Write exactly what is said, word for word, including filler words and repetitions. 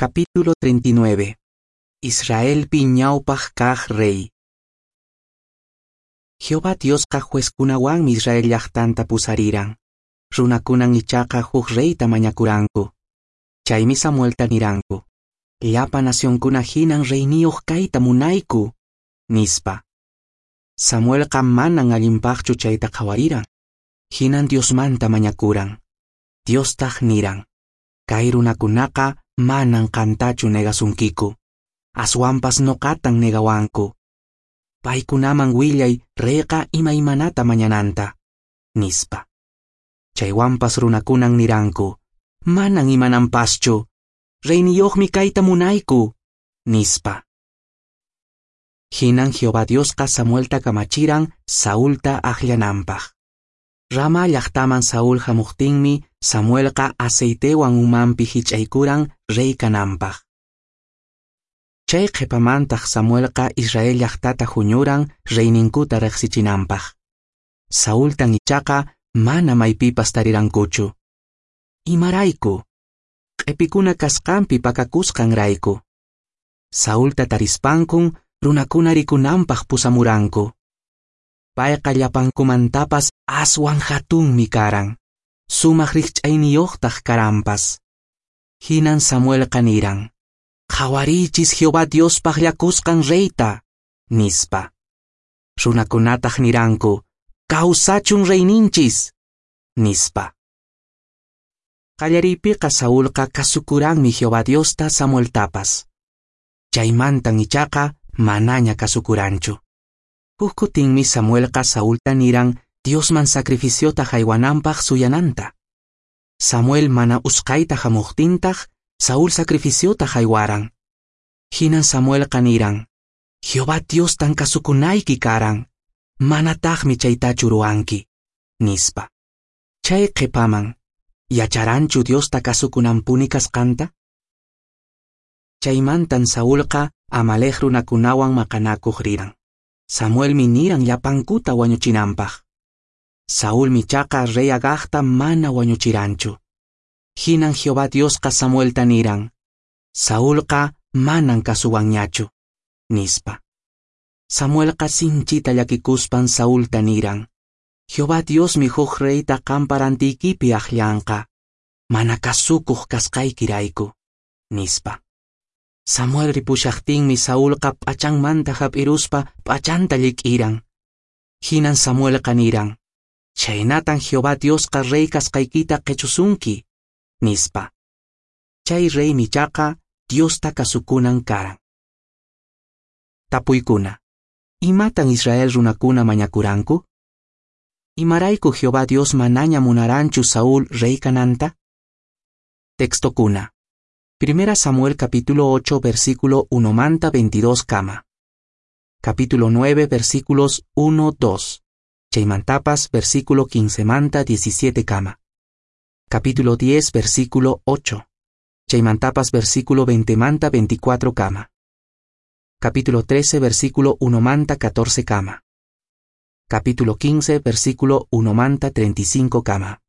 Capítulo treinta y nueve. Israel pi ñawpaq kaq rey. Jehová Diosqa juezkunawanmi Israel llaqtanta pusariran. Runakunan ichaqa huk reyta mañakuranku. Chaymi Samuelta niranku. Llapa nacionkuna hinan reyniyuq kayta munayku, nispa. Samuelqa manan allinpaqchu chayta qhawariran. Hinan Diosmanta mañakuran. Diostaq niran. Kay runakunaqa manan qantachu negasunkiku. Aswanpas noqatan negawanku. Paykunaman willay reyqa imaymanata mañananta, nispa. Chaywanpas runakunan niranku. Manan imananpaschu. Reyniyuqmi kayta munayku, nispa. Hinan Jehová Diosqa Samuelta kamachiran Saulta aqllananpaq. Rama llaqtaman Saul hamuqtinmi Samuelqa aceitewan umanpi hich'aykuran rey kananpaq. Chay qhipamantaq Samuelqa Israel llaqtata huñuran reyninkuta riqsichinanpaq. Saultan ichaqa mana maypipas tarirankuchu. Imarayku. Q'ipikuna kasqanpi pakakusqanrayku. Saulta tarispankun runakuna rikunanpaq pusamuranku. Payqa llapankumantapas aswan hatunmi karan. Sumaq riqch'ayniyuqtaq karanpas. Hinan Samuelqa niran. Qhawarichis Jehová Diospaq llakusqan reyta, nispa. Runakunataq niranku. Kawsachun reyninchis, nispa. Qallariypiqa Saulqa kasukuranmi Jehová Diosta Samueltapas. Chaymantan ichaqa manaña kasukuranchu. Huk kutinmi Samuelqa Saulta niran Diosman sacrificiota haywananpaq suyananta. Samuel mana usqayta hamuqtintaq Saul sacrificiota haywaran. Hinan Samuelqa niran. Jehová Diostan kasukunayki karan. Manataqmi chaytachu ruwanki, nispa. Chay qhipaman. ¿Yacharanchu Diosta kasukunanpuni kasqanta? Chaymantan Saulqa Amalek runakunawan maqanakuq riran. Samuelmi niran llapankuta wañuchinanpaq. Saulmi chaqa rey Agagta mana wañuchiranchu. Hinan Jehová Diosqa Samuelta niran. Saulqa manan kasuwanñachu, nispa. Samuelqa sinchita llakikuspan Saulta niran. Jehová Diosmi huk reyta qamparantiykipi aqllanqa. Mana kasukuq kasqaykirayku, nispa. Samuel ripushaqtinmi Saulqa p'achanmanta hap'iruspa p'achanta llik'iran. Hinan Samuelqa niran. Chaynatan Jehová Diosqa rey kasqaykita qechusunki, nispa. Chay reymi chaqa Diosta kasukunan karan. Tapuykuna. Imatan Israel runakuna mañakuranku? Imarayku Jehová Dios manaña munaranchu Saul rey kananta? Textokuna. Primera Samuel capítulo ocho versículo uno manta veintidós kama. Capítulo nueve versículos uno dos. Chaymantapas versículo quince manta diecisiete kama. Capítulo diez versículo ocho. Chaymantapas versículo veinte manta veinticuatro kama. Capítulo trece versículo uno manta catorce kama. Capítulo quince versículo uno manta treinta y cinco kama.